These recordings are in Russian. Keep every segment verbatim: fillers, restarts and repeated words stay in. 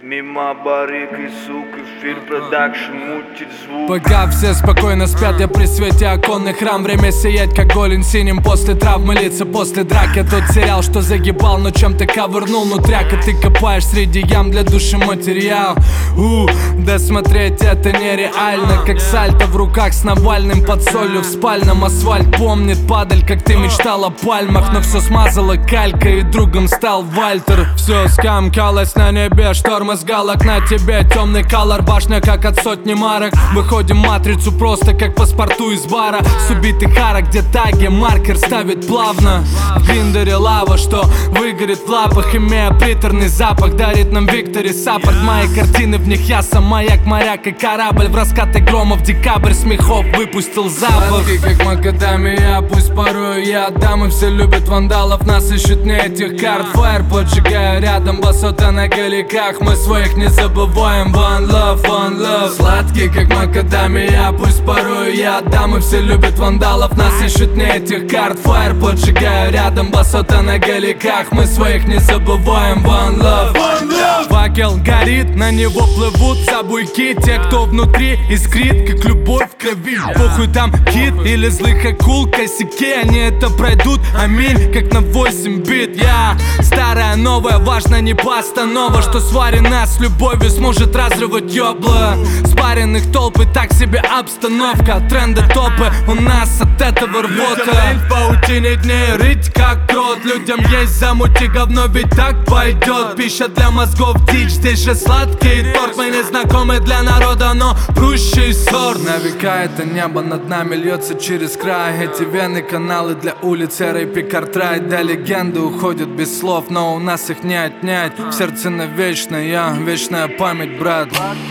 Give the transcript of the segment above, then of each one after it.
Мимо барик и сук, эфир продакшн мутит звук. Пока все спокойно спят, я при свете оконных рам. Время сиять, как голень синим после травмы лица, после драки. Тот сериал, что загибал, но чем ты ковырнул нутряк. И ты копаешь среди ям для души материал. У, да смотреть это нереально. Как сальто в руках с Навальным под солью в спальном. Асфальт помнит, падаль, как ты мечтал о пальмах. Но все смазала калька, и другом стал Вальтер. Все скамкалось на небе, шторм из галок на тебе. Темный колор, башня как от сотни марок. Выходим матрицу просто как паспорту из бара. С убитых арок, где таги, маркер ставит плавно. В гриндере лава, что выгорит в лапах, имея приторный запах, дарит нам Виктори саппорт. Мои картины, в них я сам маяк, моряк и корабль. В раскаты громов декабрь смехов выпустил запах. Сладкий, как макадамия, пусть порой я дамы все любят вандалов, нас ищут не этих карт. Фаер поджигаю рядом, басота на галиках. Мы своих не забываем, one love, one love. Сладкий, как макадамия, пусть порой я дамы все любят вандалов, нас ищут не этих карт. Фаер поджигаю рядом, басота на галиках. Мы своих не забываем, one love, one love. Факел горит, на него плывут забуйки. Те, кто внутри искрит, как любовь в крови. Похуй там кит или злых акул, косяки, они это пройдут, аминь, как на восемь бит. Я старая, новая, важно не постанова, что сварена с любовью сможет разрывать ёбла. Спаренных толпы, так себе обстановка. Тренды топы, у нас от этого рвота. В паутине дней рыть как крот. Людям есть замути говно, ведь так пойдет. Пища для мозгов дичь, здесь же сладкий торт. Мы не знакомы для народа, но прущий сорт. На века это небо над нами льется через край. Эти вены, каналы для улиц, эры пикартрайт. Да, легенды уходят без слов, но у нас их не отнять. В сердце навечно, вечная память, брат.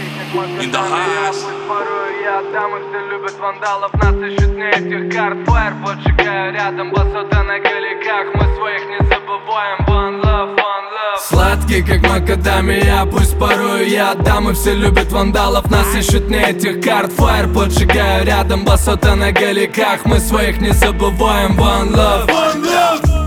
Порой я дамы все любят вандалов, нас ищут не этих карт. Фаер поджигаю рядом, басота на галиках. Мы своих не забываем, one love, one love. Сладкий, как макадамия, пусть порой я дамы все любят вандалов, нас ищут не этих карт. Фаер поджигаю рядом, басота на галиках. Мы своих не забываем, one love, one love.